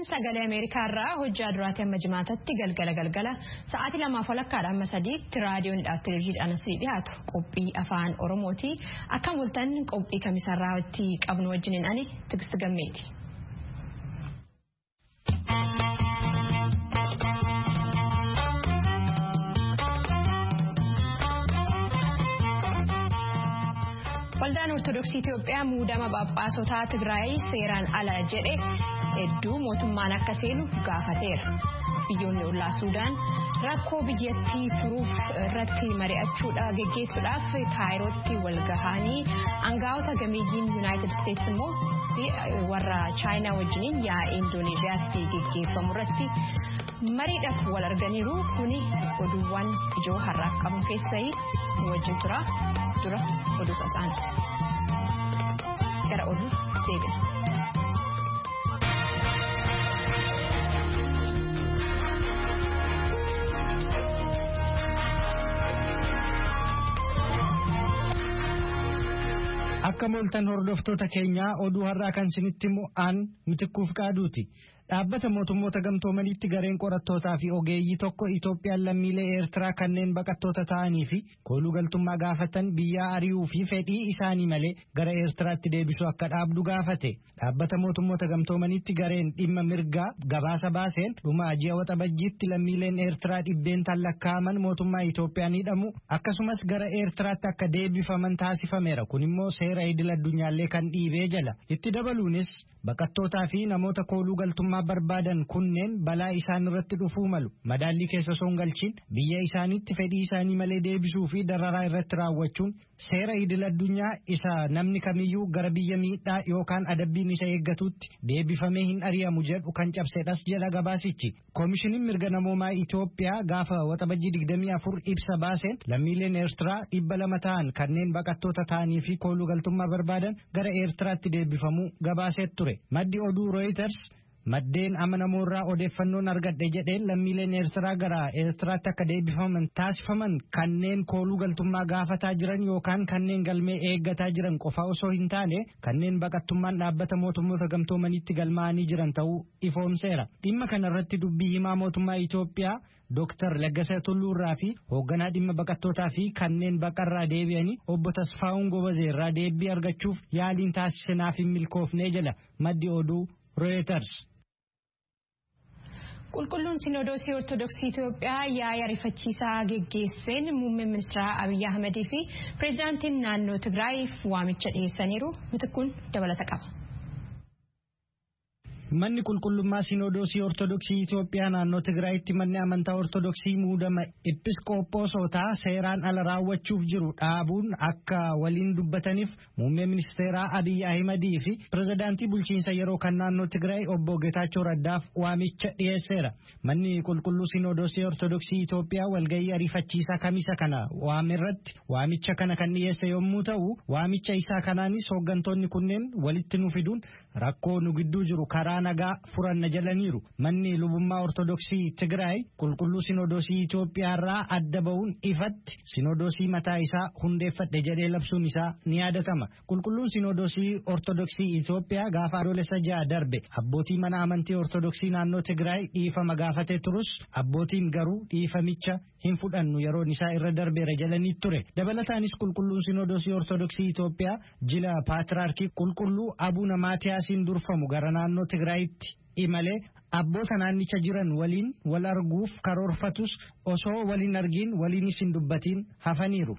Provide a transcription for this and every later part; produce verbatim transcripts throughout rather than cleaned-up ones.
sagalee Ameerikaa irraa hojjaa duraatti amma jimaatatti galgala galgala sa'aatii lamaaf walakkaadhaan amma sadiitti raadiyoonidhaaf televezyiidhaan asii dhiyaatu qophii afaan Oromooti. Akka mul'atan qophii kamisarraa itti qabnu wajjiniin ani Tigist Gammeeti. Waldaan Ortodoksii Itoophiyaa muudama Phaaphaasota Tigraay seeraan ala jedhe hedduu mootummaan akka seenu gaafateera. Biyyoonni ollaa Suudaan rakkoo biyyattii furuuf irratti mari'achuudhaaf geggeessuudhaaf Kaayirootti wal gahanii aangaa'ota gameeyyiin Yuunaayitid Isteetsi immoo warra Chaayinaa wajjiniin yaa'ii Indoneeziyaatti geggeeffamu irratti mariidhaaf wal arganiiru. Kuni oduuwwan ijoo har'aaf qabu keessaa wajjin tura dura oduu taasaan gara oduu deebina. Akka mooltan hordoftoota keenyaa oduu har'aa kan isinitti mu'aan mitikkuuf qaaduuti. Dhaabbata mootummoota gamtoomaniitti gareen qorattootaa fi ogeeyyii tokko Itoophiyaan lammiilee Eertiraa kanneen baqattoota ta'anii fi kooluu galtummaa gaafatan biyyaa ari'uu fi fedhii isaanii malee gara Eertiraatti deebisuu akka dhaabdu gaafate. Dhaabbata mootummoota gamtoomaniitti gareen dhimma mirgaa gabaasa baaseen dhumaa ji'a waxabajjiitti lammiileen Eertiraa dhibbeentaan lakkaa'aman mootummaa Itoophiyaan hidhamu akkasumas gara Eertiraatti akka deebifaman taasifameera. Kun immoo seera idil addunyaallee kan dhiibee jala. Itti dabaluunis baqattootaa fi namoota kooluu galtummaa barbaadan kunneen balaa isaan irratti dhufuu malu madaallii keessa osoo hin galchiin biyya isaaniitti fedhii isaanii malee deebisuu fi dararaa irratti raawwachuun seera idil addunyaa isa namni kamiyyuu gara biyya miidhaa yookaan adabbiin isa eeggatutti deebifamee hin ari'amu jedhu kan cabsedhas jedha gabaasichi. Koomishiniin mirga namoomaa Itoophiyaa gaafa waxabajjii digdamii afur ibsa baaseen lammiileen Eertiraa dhibba lama ta'an kanneen baqattoota ta'anii fi kooluu galtummaa barbaadan gara Eertiraatti deebifamuu gabaasee ture. Maddi oduu Reuters maddeen amanamoorraa odeeffannoon argadhe jedheen lammiileen Eertiraa gara Eertiraatti akka deebifaman taasifaman kanneen kooluu galtummaa gaafataa jiran yookaan kanneen galmee eeggataa jiran qofa osoo hin taane kanneen baqattummaan dhaabbata mootummoota gamtoomaniitti galmaa'anii jiran ta'uu ifoomseera. Dhimma kanarratti dubbii himaa mootummaa Itoophiyaa Dooktar Laggasaa Tulluurraa fi hoogganaa dhimma baqattootaa fi kanneen baqarraa deebi'anii obbo Tasfaa'uun Gobazeerraa deebii argachuuf yaaliin taasisnaaf hin milkoofnee jala maddi oduu Reuters. Qulqulluun Sinodoosii Ortodoksii Itoophiyaa yaa'ii ariifachiisaa geggeesseen muummee ministeera Abiyyi Ahmedii fi pireezidaantiin naannoo Tigraayiif waamicha dhiyeessaniiru. Mitikkuun dabalata qaba. Manni qulqullummaa Sinodoosii Ortodoksii Itoophiyaa naannoo Tigraayitti manni amantaa Ortodoksii muudama episkooposotaa seeraan ala raawwachuuf jiru dhaabuun akka waliin dubbataniif muummee ministeeraa Abiyyi Ahmedii fi pireezidaantii bulchiinsa yeroo kan naannoo Tigraay obbo Getaachoo Raddaaf waamicha dhiyeesseera. Manni qulqulluu Sinodoosii Ortodoksii Itoophiyaa walgahii ariifachiisaa kamisa kana waamerratti waamicha kana kan dhiyeesse yommuu ta'u waamicha isaa kanaanis hooggantoonni kunneen walitti nu fiduun rakkoo nu gidduu jiru karaa nagaa furanna jalaniiru. Manni lubummaa Ortodoksii Tigraay qulqulluu Sinodoosii Itoophiyaa irraa adda ba'uun ifatti Sinodoosii mataa isaa hundeeffadhe jedhee labsuun isaa ni yaadatama. Qulqulluun Sinodoosii Ortodoksii Itoophiyaa gaafa adoolessa ja'a darbe abbootii mana amantii Ortodoksii naannoo Tigraay dhiifama gaafatee turus abbootiin garuu dhiifamicha hin fudhannu yeroon isaa irra darbeera jalanii ture. Dabalataanis qulqulluun Sinodoosii Ortodoksii Itoophiyaa jila paatriyaarkii qulqulluu Abuuna Maatiyaasiin durfamu gara naannoo Tigraayitti imalee abboota naannicha jiran waliin wal arguuf karoorfatus osoo waliin argiin waliinis hin dubbatiin hafaniiru.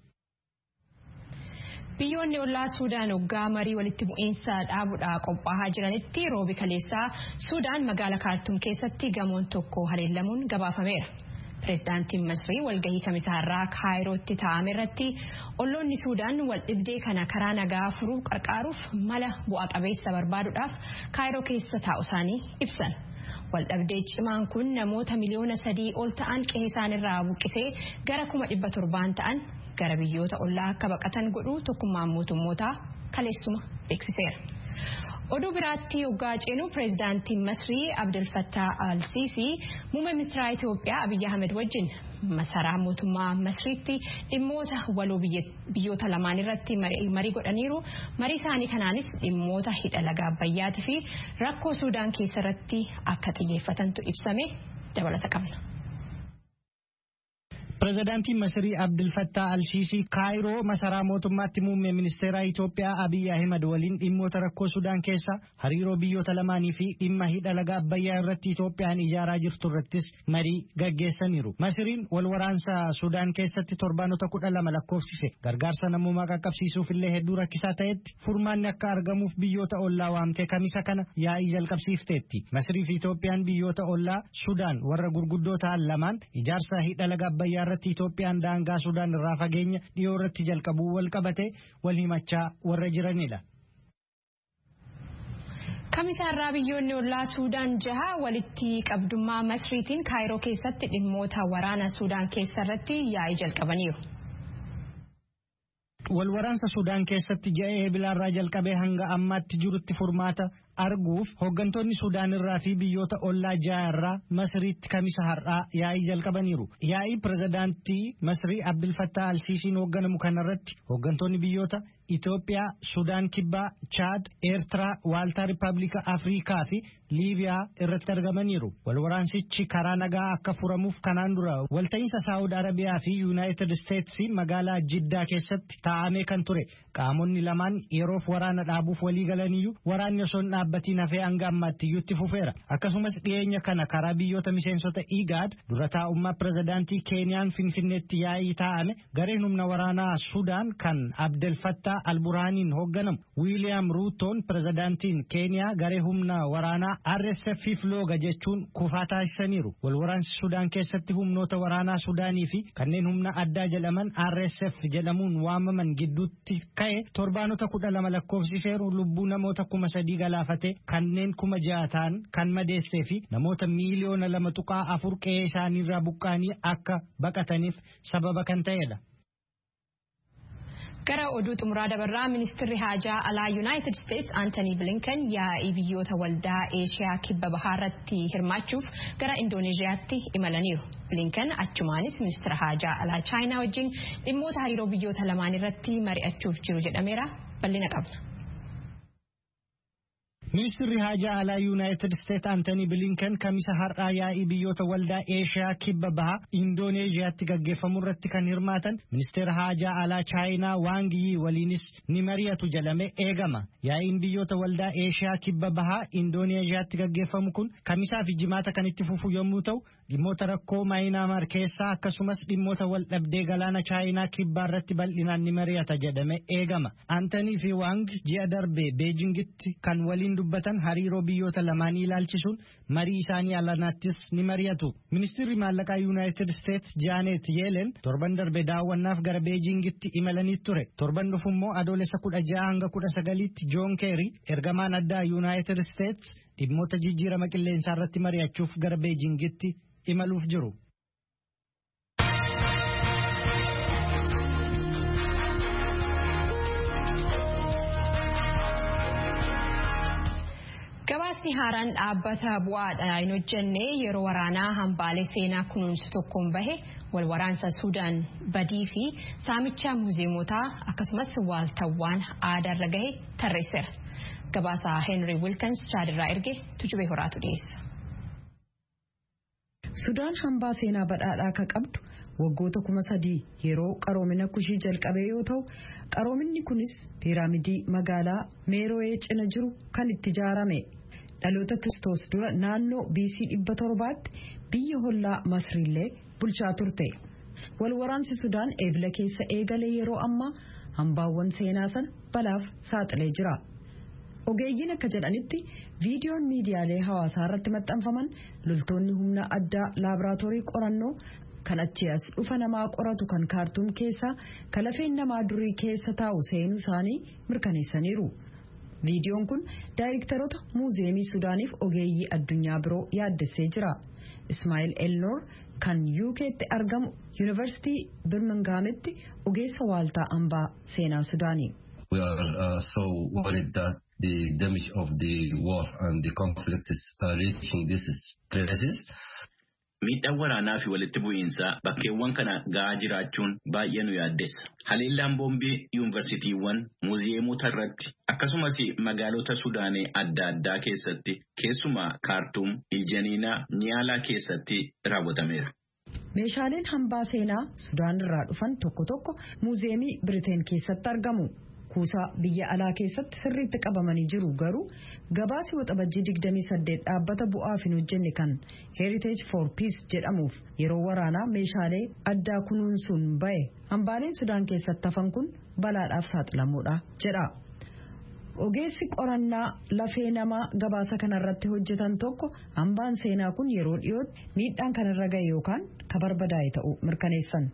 Biyyoonni ollaa Suudaan hoggaa marii walitti bu'iinsa dhaabuudhaa qophaa'aa jiranitti roobi kaleessaa Suudaan magaalaa Kaartuum keessatti gamoon tokko haleellamuun gabaafameera. Pireezidaantiin Masrii walgahii kamisaa irraa Kaayirootti taa'ame irratti olloonni Suudaan wal dhibdee kana karaa nagaa furuu qarqaaruuf mala bu'a qabeessa barbaaduudhaaf Kaayiroo keessa taa'u isaanii ibsan. Wal dhabdee cimaan kun namoota miliyoona sadii ol ta'an qe'ee isaaniirraa buqqisee gara kuma dhibba torbaan ta'an gara biyyoota ollaa akka baqatan godhuu tokkummaan mootummootaa kaleessuma beeksiseera. Oduu biraatti hoggaa ceenu pireezidaantiin Masrii Abdel Fattah al-Sisi muummee ministeera Itoophiyaa Abiyyi Ahmed wajjin masaraa mootummaa Masriitti dhimmoota waloo biyyoota lamaan irratti marii godhaniiru. Marii isaanii kanaanis dhimmoota hidha laga Abbayyaatii fi rakkoo Suudaan keessa irratti akka xiyyeeffatantu ibsame dabalata qabna. Pirezidaantiin Masrii Abdul Fattah Al-Sisi Kaayiroo masaraa mootummaatti muummee ministeeraa Itoophiyaa Abiy Ahmed waliin dhimmoota rakkoo Sudaan keessa hariiroo biyyoota lamaanii fi dhimma hidha laga Abbayyaa irratti Itoophiyaan ijaaraa jirtu irrattis marii gaggeessaniiru. Masriin wal waraansa Sudaan keessatti torbaanota kudha lama lakkoofsise gargaarsa namummaa qaqqabsiisuuf illee hedduu rakkisaa ta'etti furmaanni akka argamuuf biyyoota ollaa waamtee kamisa kana yaa'ii jalqabsiifteetti. Masrii fi Itoophiyaan biyyoota ollaa Sudaan warra gurguddoo ta'an lamaan ijaarsa hidha laga Abbayyaa irratti Itoophiyaan daangaa Sudaan irraa fageenya dhiyoo irratti jalqabuu wal qabate wal himachaa warra jiranidha. Kamisaarraa biyyoonni ollaa Suudaan jaha walitti qabdummaa Masriitiin Kaayiroo keessatti dhimmoota waraana Suudaan keessa irratti yaa'ii jalqabaniiru. Wal waraansa Sudaan keessatti ji'a eebilaarraa jalqabee hanga ammaatti jirutti furmaata arguuf hooggantoonni Sudaan irraa fi biyyoota ollaa jaha irraa Masriitti kamisa har'aa yaa'ii jalqabaniiru. Yaa'ii pirezidaantii Masrii Abdul Fattah Al-Sisiin hoogganamu kanarratti hooggantoonni biyyoota Itoophiyaa, Sudaan Kibbaa, Chaad, Eertiraa, Waaltaa Rippaabilika Afrikaa fi Liibiyaa irratti argamaniiru. Wal waraansichi karaa nagaa akka furamuuf kanaan dura walta'iinsa Saawud Arabiyaa fi Yuunaayitid Isteetsi magaalaa Jiddaa keessatti taa'amee kan ture. Qaamonni lamaan yeroof waraana dhaabuuf walii galaniyyuu waraanni osoo hin dhaabbatiin hafee hanga ammaatti iyyutti fufeera. Akkasumas dhiyeenya kana karaa biyyoota miseensota IGAD dura taa'ummaa pirezidaantii Keeniyaan Finfinneetti yaa'ii taa'ame gareen humna waraanaa Sudaan kan Abdel Fattah Al-Burhaaniin hoogganamu Wiiliyaam Ruutoon pirezidaantiin Keeniyaa garee humna waraanaa R S F looga jechuun kufaa taasisaniiru. Wal waraansi Sudaan keessatti humnoota waraanaa Sudaanii fi kanneen humna addaa jedhaman R S F jedhamuun waamaman gidduutti ka'e torbaanota kudha lama lakkoofsiseeru lubbuu namoota kuma sadii galaafate kanneen kuma ja'a ta'an kan madeessee fi namoota miiliyoona lama tuqaa afur qe'ee isaaniirraa buqqaanii akka baqataniif sababa kan ta'edha. Gara oduu xumuraa dabarraa ministeerri haajaa alaa Yuunaayitid Isteetsi Antanii Bilinkan yaa'ii biyyoota waldaa Eeshiyaa kibba bahaa irratti hirmaachuuf gara Indooneeziyaatti imalaniiru. Bilinkan achumaanis ministeera haajaa alaa Chaayinaa wajjin dhimmoota hariiroo biyyoota lamaan irratti mari'achuuf jiru jedhameera. Bal'ina qabna. Ministeerri haajaa alaa Yuunaayitid Isteetsi Antanii Bilinkan kamisa har'aa yaa'ii biyyoota waldaa Eeshiyaa kibba bahaa Indooneeziyaatti gaggeeffamu irratti kan hirmaatan ministeera haajaa alaa Chaayinaa Waang Yi waliinis ni mari'atu jedhamee eegama. Yaa'iin biyyoota waldaa Eeshiyaa kibba bahaa Indooneeziyaatti gaggeeffamu kun kamisaa fi jimaata kan itti fufu yommuu ta'u dhimmoota rakkoo Maayinaamaar keessaa akkasumas dhimmoota wal dhabdee galaana Chaayinaa kibbaa irratti bal'inaan ni mari'ata jedhamee eegama. Antanii fi Waang ji'a darbee Beejingitti kan waliin dubbatan hariiroo biyyoota lamaanii ilaalchisuun marii isaanii alanaattis ni mari'atu. Ministeerri maallaqaa Yuunaayitid Isteetsi Jaanet Yeelen torban darbe daawwannaaf gara Beejingitti imalanii ture. Torban dhufu immoo adoolessa kudha ja'a hanga kudha sagaliitti Joon Keeri ergamaan addaa Yuunaayitid Isteetsi dhimmoota jijjiirama qilleensaa irratti mari'achuuf gara Beejingitti imaluuf jiru. Gabaasni haaraan dhaabbata bu'aadhaan hin hojjenne yeroo waraanaa hambaalee seenaa kunuunsu tokkoon bahe wal waraansa Suudaan badii fi saamicha muuziyeemotaa akkasumas waaltawwaan aadaarra gahe tarreesseera. Gabaasaa Henry Wilkins Chaadirraa erge tujubee horaatu dhiyeessa. Sudaan hambaa seenaa badhaadhaa akka qabdu waggoota kuma sadii yeroo qaroomina kushii jalqabee yoo ta'u qaroominni kunis piiraamidii magaalaa Meeroo'ee cina jiru kan itti ijaarame. Dhaloota Kiristoos dura naannoo B C dhibba torbaatti biyya hollaa Masriillee bulchaa turte. Wal waraansi Sudaan eebila keessa eegalee yeroo ammaa hambaawwan seenaa sana balaaf saaxilee jira. Ogeeyyiin akka jedhanitti viidiyoon miidiyaalee hawaasaa irratti maxxanfaman loltoonni humna addaa laaboraatoorii qorannoo kan achi as dhufa namaa qoratu kan kaartuum keessaa kalafeen namaa durii keessa taa'u seenuu isaanii mirkaneessaniiru. Viidiyoon kun daayirektaroota muuziyeemii Sudaaniif ogeeyyii addunyaa biroo yaaddessee jira. Ismaa'il Elnoor kan U K'tti argamu Yuunivarsiitii Birminghaamitti ogeessa waaltaa hambaa seenaa Sudaanii. We are uh, so worried that the damage of the war and the conflict is uh, reaching these places. Miidhaan waraanaa fi walitti bu'iinsa bakkeewwan kana ga'aa jiraachuun baay'ee nu yaaddessa. Haleellaan boombii yuunivarsiitiiwwan muuziyeemota irratti akkasumas magaalota Sudaanee adda addaa keessatti keessumaa Kaartuum, Iljaniinaa, Niyaalaa keessatti raawwatameera. Meeshaaleen hambaa seenaa Sudaan irraa dhufan tokko tokko muuziyeemii Biriteen keessatti argamu. Kuusaa biyya alaa keessatti sirriitti qabamanii jiru garuu gabaasi waxabajjii digdamii saddeet dhaabbata bu'aaf hin hojjenne kan Heritage for Peace jedhamuuf yeroo waraanaa meeshaalee addaa kunuunsuun bahe hambaaleen Sudaan keessatti hafan kun balaadhaaf saaxilamuudha jedha. Ogeessi qorannaa lafee namaa gabaasa kanarratti hojjetan tokko hambaan seenaa kun yeroo dhiyootti miidhaan kanarra gahe yookaan kabarbadaa'e ta'uu mirkaneessan.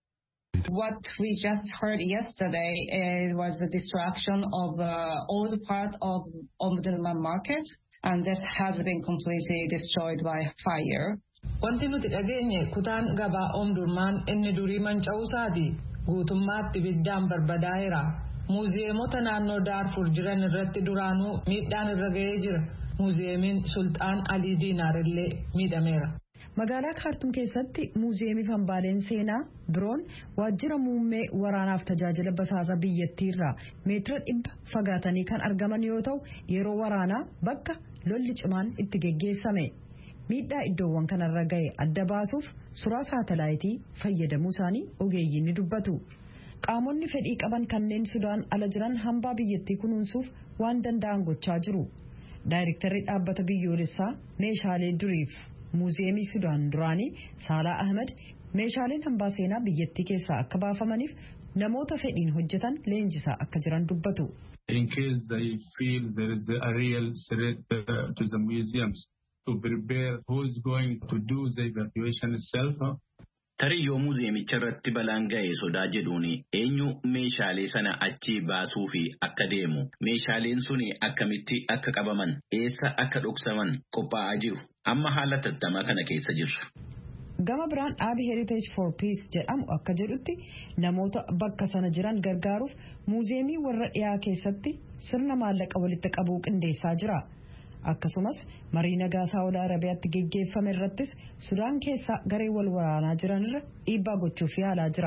What we just heard yesterday uh, was the destruction of the uh, old part of Omdurman market, and this has been completely destroyed by fire. Wanti nuti dhageenye kutaan gabaa Omdurman inni durii manca'uu isaati guutummaatti ibiddaan barbadaa'eera. Muuziyeemota naannoo Daarfur jiran irratti duraanuu miidhaan irra ga'ee jira. Muuziyeemiin Sultaan Alii Diinaar illee miidhameera. Magaalaa Kaartuum keessatti muuziyeemii hambaaleen seenaa biroon waajjira muummee waraanaaf tajaajila basaasa biyyattiirraa meetira dhibba fagaatanii kan argaman yoo ta'u yeroo waraanaa bakka lolli cimaan itti geggeessame. Miidhaa iddoowwan kanarra ga'e adda baasuuf suuraa saatalaayitii fayyadamuu isaanii ogeeyyiin ni dubbatu. Qaamonni fedhii qaban kanneen Sudaan ala jiran hambaa biyyattii kunuunsuuf waan danda'an gochaa jiru. Daayirektarri dhaabbata biyyoolessaa meeshaalee duriif muuziyeemii Sudaan duraanii Saalaa Ahmed meeshaaleen hambaa seenaa biyyattii keessaa akka baafamaniif namoota fedhiin hojjetan leenjisaa akka jiran dubbatu. In case they feel there is a real threat uh, to the museums to prepare who is going to do the evacuation itself. Tariyyoo muuziyeemicha irratti balaan ga'e sodaa jedhuun eenyu meeshaalee sana achii baasuu fi akka deemu meeshaaleen suni akkamitti akka qabaman eessa akka dhoksaman qophaa'aa jiru amma haala tattamaa kana keessa jirra. Gama biraan dhaabi Heritage for Peace jedhamu akka jedhutti namoota bakka sana jiran gargaaruuf muuziyeemii warra dhiyaa keessatti sirna maallaqa walitti qabuu qindeessaa jira. Akkasumas marii nagaa Saawud Arabiyaatti geggeeffame irrattis Sudaan keessaa garee wal waraanaa jiran irra dhiibbaa gochuuf yaalaa jira.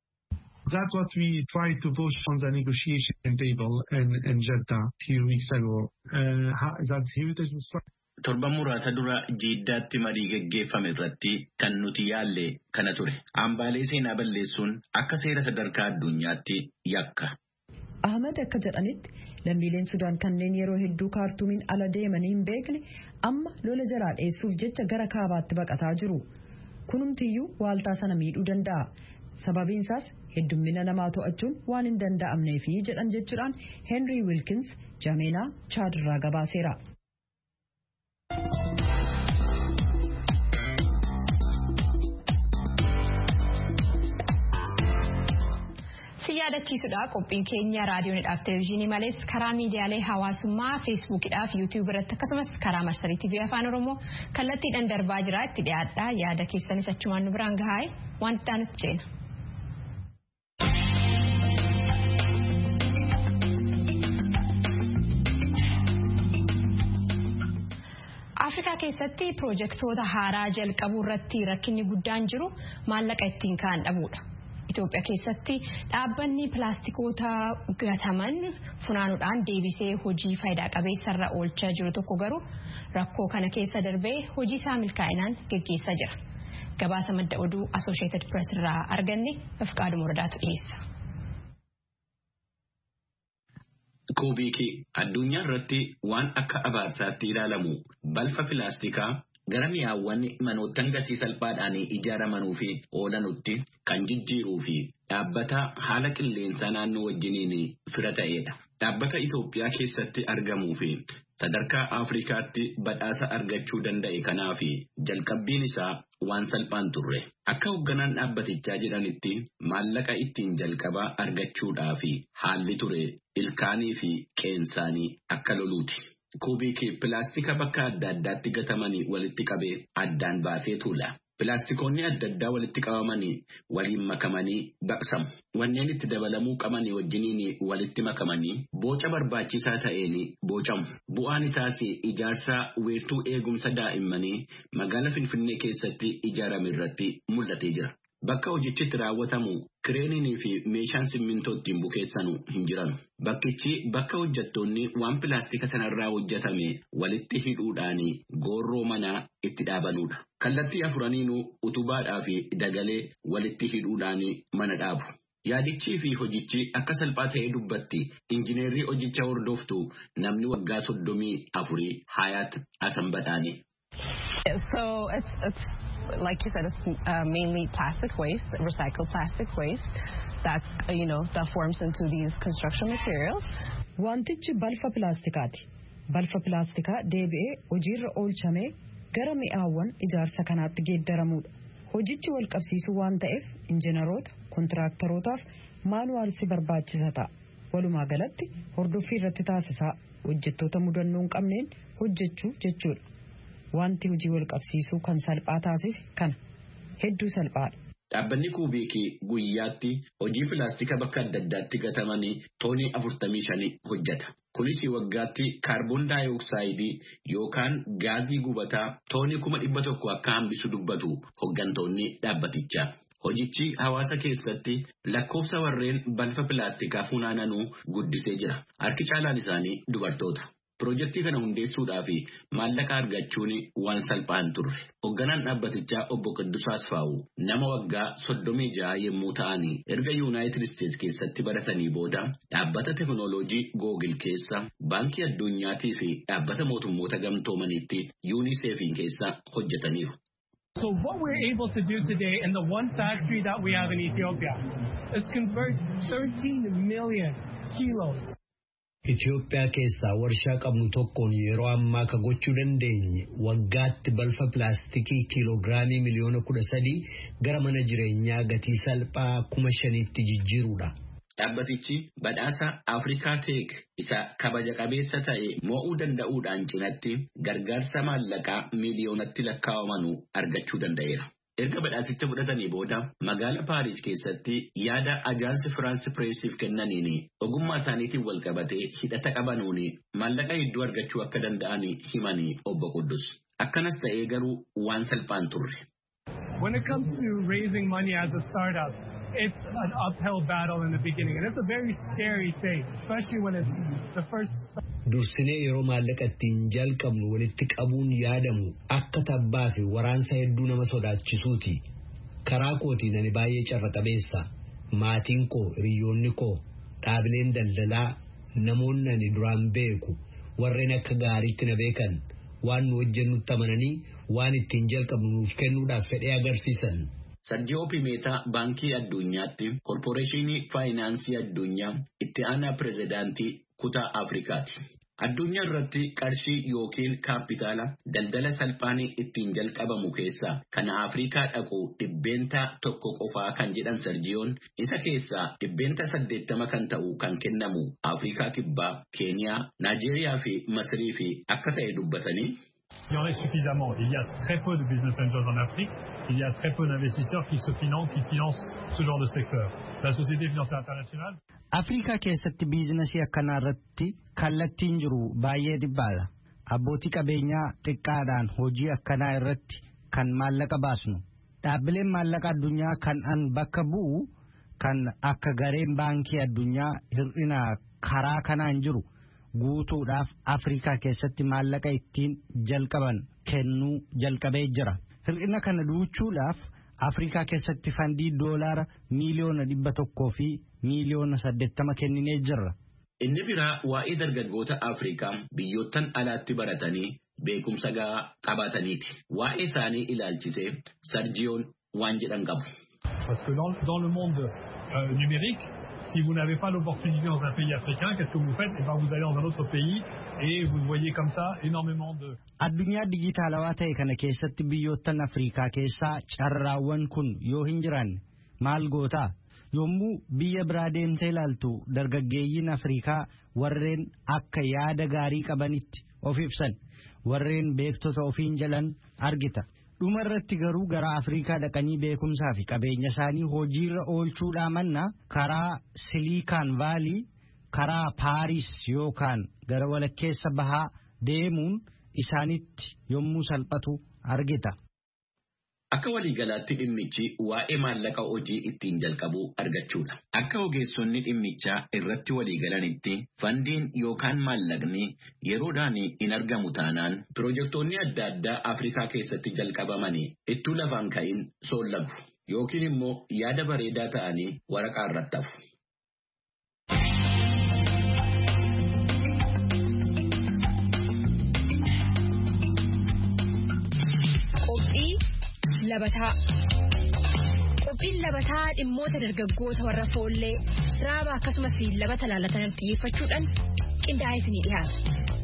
That's what we tried to push on the negotiation table in, in Jeddah a few weeks ago. Uh, that Heritage was Torban muraasa dura Jiddaatti marii geggeeffame irratti kan nuti yaalle kana ture. Hambaalee seenaa balleessuun akka seera sadarkaa addunyaatti yakka. Ahmed akka jedhanitti lammiileen Sudaan kanneen yeroo hedduu Kaartuumiin ala deemanii hin beekne amma lola jalaa dheessuuf jecha gara kaabaatti baqataa jiru. Kunumtiyyuu waaltaa sana miidhuu danda'a. Sababiin isaas heddummina namaa to'achuun waan hin danda'amneefi jedhan jechuudhaan Henry Wilkins Jameenaa Chaadirraa gabaaseera. Yaadachiisudha qophiin keenya raadiyoonidhaaf televezyiinii malees karaa miidiyaalee hawaasummaa feesbuukidhaaf yuutiyuub irratti akkasumas karaa marsarii tiivii afaan oromoo kallattiidhaan darbaa jira itti dhiyaadhaa yaada keessanis achumaan nu biraan gahaa'e wanta nuti ceena. Afrikaa keessatti piroojeektoota haaraa jalqabuu irratti rakkinni guddaan jiru maallaqa ittiin ka'an dhabuudha. Itoophiyaa keessatti dhaabbanni pilaastikoota gataman funaanuudhaan deebisee hojii faayidaa qabeessarra oolchaa jiru tokko garuu rakkoo kana keessa darbee hojii isaa milkaa'inaan geggeessaa jira. Gabaasa madda oduu Associated Press irraa arganne Afqaaduu Muradaatu dhiyeessa. Kuubiikii addunyaa irratti waan akka abaarsaatti ilaalamu balfa pilaastikaa gara mi'aawwan manoottan gatii salphaadhaan ijaaramanuu fi oolanutti kan jijjiiruu fi dhaabbata haala qilleensaa naannoo wajjiniin fira ta'edha. Dhaabbata Itoophiyaa keessatti argamuu fi sadarkaa Afrikaatti badhaasa argachuu danda'e kanaa fi jalqabbiin isaa waan salphaan turre. Akka hoogganaan dhaabbatichaa jedhanitti maallaqa ittiin jalqabaa argachuudhaa fi haalli ture ilkaanii fi qeensaanii akka loluuti. Kuubiikii pilaastika bakka adda addaatti gatamanii walitti qabee addaan baasee tuula. Pilaastikoonni adda addaa walitti qabamanii waliin makamanii baqsamu. Wanneen itti dabalamuu qabanii wajjiniin walitti makamanii boca barbaachisaa ta'een bocamu. Bu'aan isaas ijaarsa weertuu eegumsa daa'immanii magaalaa Finfinnee keessatti ijaarame irratti mul'atee jira. Bakka hojichi raawwatamu kireenii fi meeshaan simmintoo ittiin bukeessanu hin jiran. Bakkichi bakka hojjettoonni waan pilaastika sanarraa hojjetame walitti hidhuudhaan goorroo manaa itti dhaabanudha. Kallattii afuraniinuu utubaadhaa fi dagalee walitti hidhuudhaan mana dhaabu. Yaadichii fi hojichi akka salphaa ta'ee dubbatti injineerrii hojicha hordoftu namni waggaa soddomii afurii Hayaat Asanbadhaani. So it's it's like you said, it's uh, mainly plastic waste, recycled plastic waste that uh, you know that forms into these construction materials. Wantichi balfa pilaastikaati. Balfa pilaastikaa deebi'ee hojiirra oolchamee gara mi'aawwan ijaarsa kanaatti geeddaramuudha. Hojichi wal qabsiisuu waan ta'eef injiinaroota, kontiraaktarootaaf maanuwaalsi barbaachisa ta'a. Walumaa galatti hordoffii irratti taasisaa hojjettoota mudannoo hin qabneen hojjechuu jechuudha. Wanti hojii wal qabsiisuu kan salphaa taasise kana hedduu salphaadha. Dhaabbanni Kuubiikii guyyaatti hojii pilaastika bakka adda addaatti gatamanii toonii afurtamii shanii hojjeta. Kunis waggaatti kaarboon daayooksaayidii yookaan gaazii gubataa toonii kuma dhibba tokko akka hambisu dubbatu hoggantoonni dhaabbatichaa. Hojichi hawaasa keessatti lakkoofsa warreen balfa pilaastikaa funaananuu guddisee jira. Harki caalaan isaanii dubartoota. Pirojektii kana hundeessuudhaaf maallaqa argachuun waan salphaan turre. Hogganaan dhaabbatichaa obbo Qiddusaas Faa'u nama waggaa soddomii ja'a yommuu ta'an erga Yuunaayitid Isteetsi keessatti baratanii booda dhaabbata teekinooloojii Googil keessa baankii addunyaatii fi dhaabbata mootummoota gamtoomaniitti yuuniseefiin keessa hojjetaniiru. So what we're able to do today in the one factory that we have in Ethiopia is convert thirteen million kilos. Itoophiyaa keessaa warshaa qabnu tokkoon yeroo ammaa ka gochuu dandeenye waggaatti balfa pilaastikii kiiloogiraamii miliyoona kudha sadii gara mana jireenyaa gatii salphaa kuma shaniitti jijjiiruudha. Dhaabbatichi badhaasa Afrikaa Teek isa kabaja qabeessa ta'e mo'uu danda'uudhaan cinatti gargaarsa maallaqaa miliyoonatti lakkaa'amanuu argachuu danda'eera. Erga badhaasicha fudhatanii booda magaalaa Paariis keessatti yaada ajaansi Firaansi Pireesiif kennaniin ogummaa isaaniitiin wal qabatee hidhata qabanuun maallaqa hedduu argachuu akka danda'an himanii obbo Quddus. Akkanas ta'ee garuu waan salphaan turre. When it comes to raising money as a startup, it's an uphill battle in the beginning, and it's a very scary thing, especially when it's the first. Dursinee yeroo maallaqa ittiin jalqabnu walitti qabuun yaadamu akka tabbaa fi waraansa hedduu nama sodaachisuuti. Karaa kootiin ani baay'ee carra qabeessa. Maatiin koo, hiriyoonni koo, dhaabileen daldalaa, namoonni ani duraan beeku, warreen akka gaariitti na beekan, waan nu hojjennutti amananii waan ittiin jalqabnu nuuf kennuudhaaf fedhee agarsiisan. Sarjoo Pimeetaa Baankii Addunyaatti Korporeeshinii Faayinaansii Addunyaa itti aanaa Pireezidaantii Kutaa Afrikaati. Addunyaa irratti qarshii yookiin kaapitaala daldala salphaanii ittiin jalqabamu keessaa kan Afrikaa dhaqu dhibbeentaa tokko qofaa kan jedhan Sarjiyoon isa keessaa dhibbeentaa saddeettama kan ta'u kan kennamu Afrikaa Kibbaa, Keeniyaa, Naajeeriyaa fi Masirii fi akka ta'e dubbatanii. Il y en a suffisamment. Il y a très peu de business angels en Afrique. Il y a très peu d'investisseurs qui se financent, qui financent ce genre de secteur. La Société financière internationale. Afrikaa keessatti biizinasii akkanaa irratti kallattiin jiru baay'ee dhibbaadha. Abbootii qabeenyaa xiqqaadhaan hojii akkanaa irratti kan maallaqa baasnu. Dhaabbileen maallaqa addunyaa kan an bakka bu'u kan akka gareen baankii addunyaa hir'ina karaa kanaan jiru guutuudhaaf Afrikaa keessatti maallaqa ittiin jalqaban kennuu jalqabee jira. Hir'ina kana duuchuudhaaf Afrikaa keessatti fandii doolaara miiliyoona dhibba tokkoo fi miiliyoona saddeettama kenninee jirra. Inni biraa waa'ee dargaggoota Afrikaa biyyoottan alaatti baratanii beekumsa gahaa qabaataniiti. Waa'ee isaanii ilaalchisee Sarjiyoon waan jedhan qabu. Parce que dans, dans le monde euh, numérique, si vous n'avez pas l'opportunité dans un pays africain, qu'est-ce que vous faites? Eh ben, vous allez dans un autre pays et vous voyez comme ça énormément de... Addunyaa digitaalawaa ta'e kana keessatti biyyoottan Afrikaa keessaa carraawwan kun yoo hin jiraanne maal gootaa? Yommuu biyya biraa deemtee ilaaltu dargaggeeyyiin Afrikaa warreen akka yaada gaarii qabanitti of ibsan warreen beektota ofiin jalan argita. dhumarratti garuu gara Afrikaa dhaqanii beekumsaa fi qabeenya isaanii hojiirra oolchuudhaa manna karaa Silikaan Vaalii karaa Paaris yookaan gara walakkeessa bahaa deemuun isaanitti yommuu salphatu argita. Akka waliigalaatti dhimmichi waa'ee maallaqa hojii ittiin jalqabuu argachuudha. Akka ogeessonni dhimmichaa irratti waliigalanitti fandiin yookaan maallaqni yeroodhaan hin argamu taanaan piroojektonni adda addaa Afrikaa keessatti jalqabamanii ittuu lafaan ka'in soollagu yookiin immoo yaada bareedaa ta'anii waraqaa irratti hafu. Labataa qophiin labataa dhimmoota dargaggoota warra foollee raaba akkasumas labata laalatan xiyyeeffachuudhaan qindaa'ee isinii dhiyaata.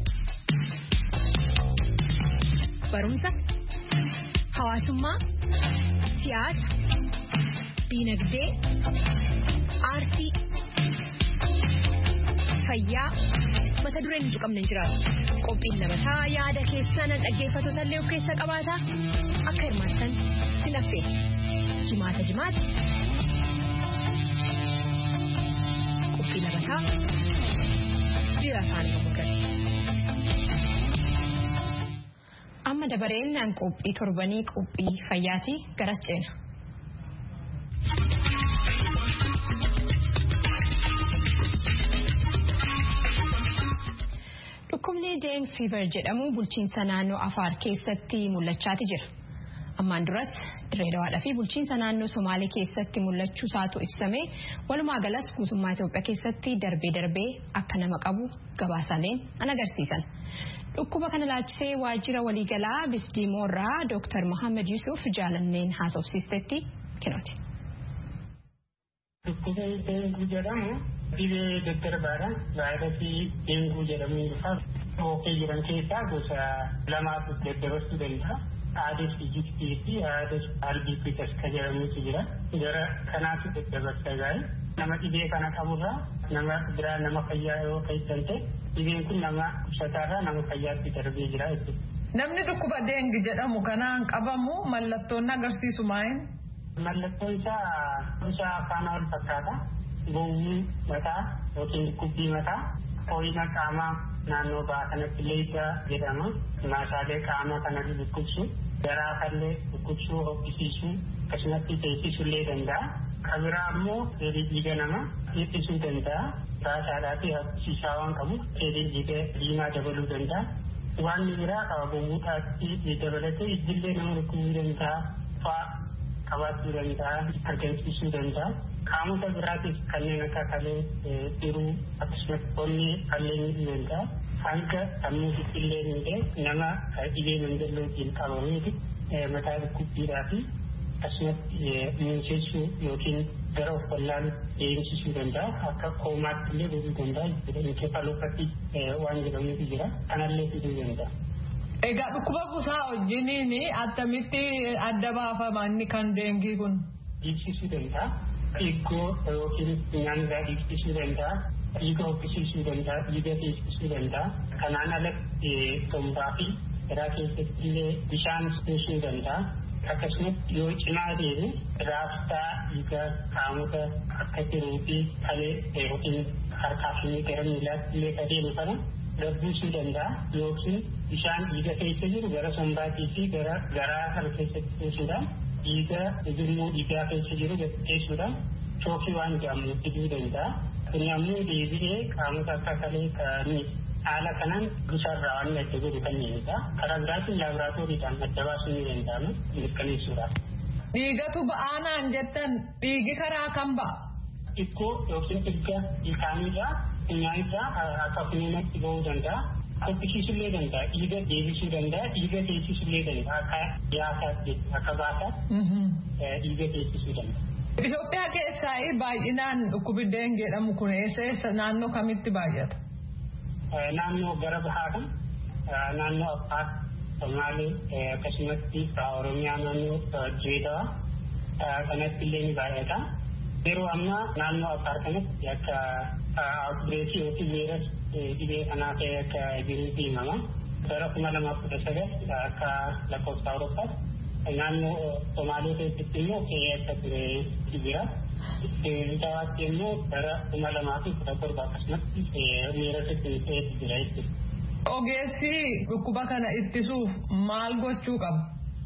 Barumsa, hawaasummaa, siyaasa, diinagdee, aartii, fayyaa mata dureen hin tuqamne hin jiraatu. Qophiin labataa yaada keessan dhaggeeffattoota illee of keessa qabaata. Akka hirmaattan si laffee jimaata jimaata qophii labataa biyya afaan Oromoo. Amma dabareen qophii torbanii qophii fayyaatii garas ceena. Dhukkubni Deng Fever jedhamu bulchiinsa naannoo Afaar keessatti mul'achaati jira. Ammaan duras Dirreedawaadhaa fi bulchiinsa naannoo Somaalee keessatti mul'achuu isaatu ibsame. Walumaa galas guutummaa Itoophiyaa keessatti darbee darbee akka nama qabu gabaasaaleen an agarsiisan. Dhukkuba kana laachisee waajjira waliigalaa Bisdiimoorraa Dooktar Mohaammed Yusuf jaalanneen haasofsiistetti kennooti. Dhukkubni deenguu jedhamu dhibee daddarbaadha. Vaayirasii deenguu jedhamuun dhufa. Ookee jiran keessaa gosa lamaatu daddabarsuu danda'a. Aades Ijiptii fi Aades Albiifitas kan jedhamutu jira. Gara kanaatu daddabarsa gaa'e. Nama dhibee kana qaburraa nama biraa nama fayyaa yoo keessan ta'e dhibeen kun nama dhukkubsataarraa nama fayyaatti darbee jira jechuudha. Namni dhukkuba deengi jedhamu kanaan qabamu mallattoon agarsiisu maal? Mallattoon isaa bifa afaan wal fakkaata. Gowwuu mataa yookiin dhukkubbii mataa, ho'ina qaamaa naannoo ba'aa kanatti leessa jedhama. Maasaalee qaamaa kana dhukkubsu, garaa kallee dhukkubsuu, hoqqisiisuu akkasumatti teessisuu illee danda'a. Kan biraa ammoo dheedhii dhiiga nama hir'isuu danda'a. Raasaadhaa fi hoqqisiisaa waan qabu dheedhii dhiiga diimaa dabaluu danda'a. Waan biraa gowwuudhaatti dabalatee ijjillee nama dhukkubuu danda'a. Faa qabaachuu danda'a, argamsiisuu danda'a. Qaamota biraatis kanneen akka kalee, tiruu akkasumas onnee kanneen ni danda'a. Hanga sammuutti illee ni nama dhibee manjallootiin qabameeti mataa dhukkubbiidhaa fi akkasumas muusessuu yookiin gara of wallaalu deemsisuu danda'a. Akka koomaatti illee godhuu danda'a. Inkeefaloopatii waan jedhamutu jira. Kanallee fiduu danda'a. Egaa dhukkuba busaa wajjiniin attamitti adda baafama inni kan deengii kun? Dhiibsisuu danda'a. Dhiigoo yookiin nyaanirraa dhiibsisuu danda'a. Dhiiga hoqqisiisuu danda'a. Dhiiga teessisuu danda'a. Kanaan alatti tombaa fi garaa keessatti illee bishaan buusuu danda'a. Akkasumas yoo cimaa deeme raabsaa dhiiga qaamota akka tiruu fi kalee yookiin harkaa fi gara miilaatti illee adeemu kana gabbuusuu danda'a. Yookiin bishaan dhiiga keessa jiru gara sombaatii fi gara garaa kana keessatti buusuudhaan dhiiga ujummoo dhiigaa keessa jiru gaggeessuudhaan shookii waan jedhamu fiduu danda'a. Kun ammoo deebi'ee qaamota akka kalee ka'anii haala kanaan gusarraa waan adda godhu kanneenidha. Karaa biraatiin laaboraatooriidhaan adda baasuu ni danda'ama mirkaneessuudhaaf. Dhiigatu ba'aanaan jettan dhiigi karaa kam ba'a? Dhikkoo yookiin dhiiga ilkaanirraa funyaanirraa akka funyaanatti ba'uu danda'a. Hoqqisiisuu illee danda'a. Dhiiga deebisuu danda'a. Dhiiga teessisuu illee danda'a. Akka yaasaatti akka baasaatti dhiiga teessisuu danda'a. Itoophiyaa keessaa baay'inaan dhukkubi deengii jedhamu kun eessa naannoo kamitti baay'ata? Naannoo gara bahaa kan naannoo Affaar, Somaalee akkasumatti Oromiyaa naannoo Dirreedawaa kanatti illee ni baay'ata. Yeroo ammaa naannoo Affaar kanatti akka outbreekii yookiin weeras dhibee kanaa ta'e akka jiruutti himama. Bara kuma lamaaf kudha sagal akka lakkoofsa Awurooppaatti naannoo Somaalee keessatti immoo qe'ee akka ture jira. Dawaatti immoo bara kuma lamaa fi kudha torba akkasumatti miirasitti ta'etu jira jechuudha. Ogeessi dhukkuba kana ittisuuf maal gochuu qaba?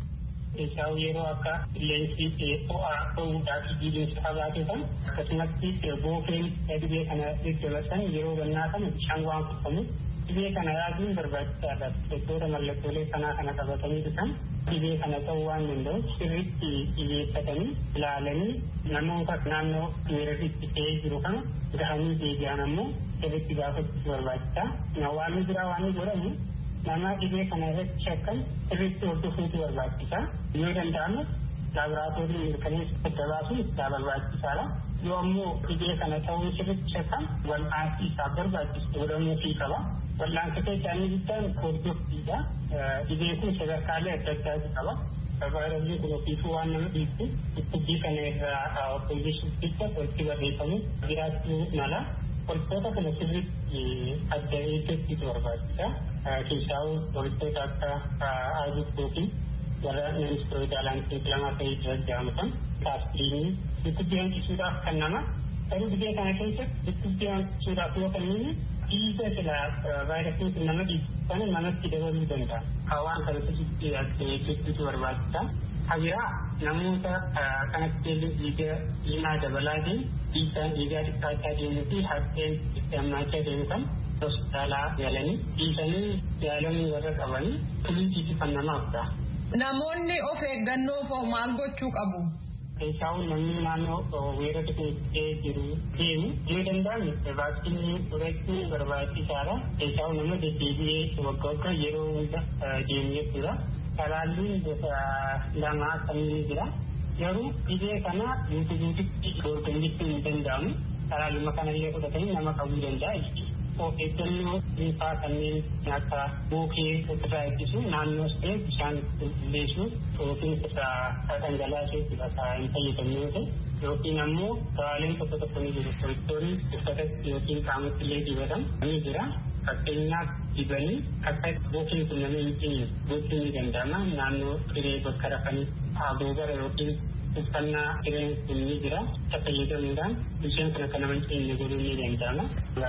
Isaaf yeroo akka qilleensi ho'aa ta'uudhaa fi jiidhinsa qabaate kan akkasumatti bookeen dhibee kana daddabarsan yeroo gannaa kana bishaan waan kufamu dhibee kana yaaduun barbaachisaadha. Doktora mallattoolee kanaa kana qabatanii dhufan dhibee kana ta'uu waan danda'u sirriitti xiyyeeffatanii ilaalanii namoota naannoo miirasitti ta'ee jiru kana gahanii deebi'an ammoo sirriitti gaafachuutu barbaachisa. Waan biraa waan godhamu nama dhibee kana irratti shakkan sirriitti hordofuutu barbaachisa. Yoo danda'ame laaboraatoorii mirkaneessa adda baasuun isaa barbaachisaadha. Yoo ammoo dhibee kana ta'uu sirriitti shakkan wal'aansi isaa barbaachisu godhamuufii qaba. Wal'aansa isaanii guddaan hordoffiidha. Dhibee kun sadarkaalee adda addaatu qaba. Vaayirasii kun ofiifuu waan nama dhiibsu dhukkubbii kana irraa ogeessummaa walitti barreeffamu jiraachuu mala. Wantoota kana sirriitti adda eeggachuutu barbaachisa. Keessaawwan wantoota akka aayidootii warra ministeerota lama ta'ee jira jedhamutan kaaspiriinii dhukkubbii hanqisuudhaaf kan nama garuu dhibee kana keessatti dhukkubbii hanqisuudhaaf yoo kennuun dhiiga sila vaayirasiin kun nama dhiibu kana namatti dabaluu danda'a. Hawaan kana sirriitti adda eeggachuutu barbaachisa. Habiraa namoota kanatti dhiiga diimaa dabalaa deemu dhiigaan dhiigaa xiqqaachaa deemuu fi harkeen itti hammaachaa deemu kan hospitaalaa galanii dhiisanii yaalamuu warra qabanii tuliitiitu kan namaaf ta'a. Namoonni of eeggannoof maal gochuu qabu? Keessaawwan namni naannoo weerara keessee jiru deemu yoo danda'ame vaaksiinii fudhachuun barbaachisaadha. Keessaawwan nama deddeebi'ee waggaa waggaa yeroo hunda deemu jechuudha. Talaalliin gosa lama kanneen jira. Garuu dhibee kana guutuu guututti dorgommichuu hin danda'amu. Talaalluma kanallee fudhatanii nama qabuu danda'a jechuudha. Of eeggannoo dhuunfaa kanneen akka bookee ofirraa ittisu naannoo ta'e bishaan qulqulleessuu yookiin irraa dhangalaasuuf hin fayyadamu yoo ta'e yookiin ammoo dawaaleen tokko tokko ni jiru. Qorichoonni uffatatti yookiin qaamatti illee dibatan ni jira. Fakkeenyaaf dibanii akka bookeen kun nama hin cinne gochuun ni danda'ama. Naannoo firee bakka rafanii haguugara yookiin uffannaa fireen kun ni jira. Isa fayyadamuudhaan isheen kun akka nama hin cinne godhuun ni danda'ama.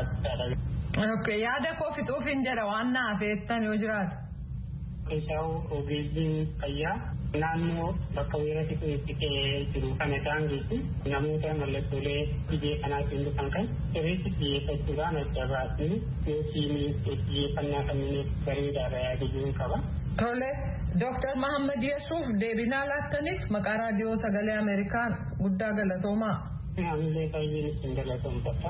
Okay, yaada koo fixuuf hin jedha waan naaf jettan yoo jiraatu. Keessaawwan ogeeyyiin fayyaa naannoo bakka weerarri kun itti ta'ee jiru kana daangeessu namoota mallattoolee dhibee kanaatiin dhufan kan sirriitti xiyyeeffachuudhaan adda baasanii yookiin xiyyeeffannaa kanneen bareedaadha yaada jiru qaba. Tole, Dooktar Mahammad Yesuuf deebinaa laattaniif maqaa raadiyoo sagalee Ameerikaan guddaa galatoomaa. Ammallee baay'een isin galatoomfadha.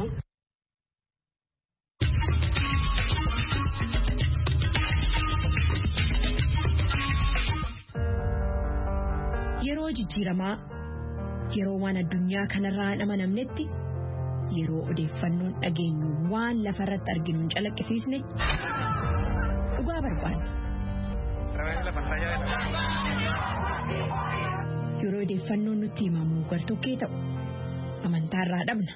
Yeroo jijjiiramaa yeroo waan addunyaa kanarraa hin amanamnetti yeroo odeeffannoon dhageenyu waan lafarratti arginu hin calaqqisiisne dhugaa barbaanna. Yeroo odeeffannoon nutti himamu gartokkee ta'u amantaarraa dhabna.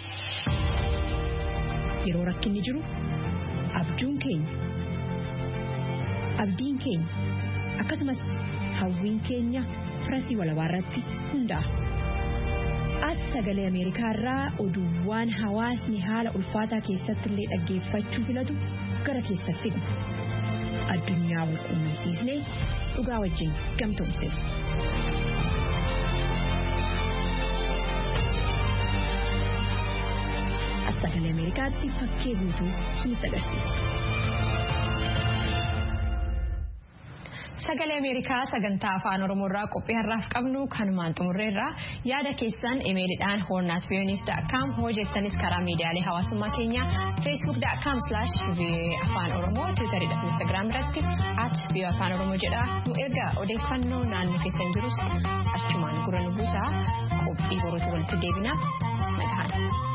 Yeroo rakkinni jiru abjuun keenya abdiin keenya akkasumas hawwiin keenya. Firasii walabaa irratti hundaa'a. As sagalee Ameerikaa irraa oduuwwan hawaasni haala ulfaataa keessatti illee dhaggeeffachuu filatu gara keessatti dhufu. Addunyaa wal quunnamsiisnee dhugaa wajjin gamtoomsina. As sagalee Ameerikaatti fakkee guutuu isinitti agarsiisa. Sagalee Ameerikaa sagantaa afaan Oromoo irraa qophii har'aaf qabnu kanumaan xumurreerra yaada keessan imeeliidhaan horn at v o a news dot com hojjettanis karaa miidiyaalee hawaasummaa keenya facebook dot com slash v o a afaan oromoo tiwiitarii fi instagram irratti at v o a afaan oromoo jedha nu erga odeeffannoo naannoo keessan jirus achumaan gurra nu buusaa qophii borootu walitti deebina nagahaan.